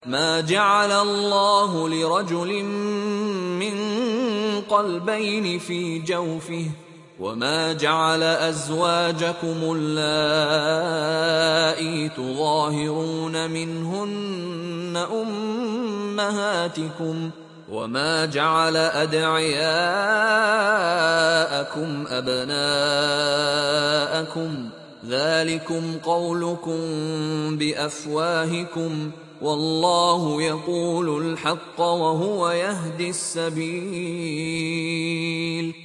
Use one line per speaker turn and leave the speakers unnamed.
ما جعل الله لرجل من قلبين في جوفه وما جعل أزواجكم اللائي تظاهرون منهن أمهاتكم وما جعل أدعياءكم أبناءكم ذلكم قولكم بأفواهكم والله يقول الحق وهو يهدي السبيل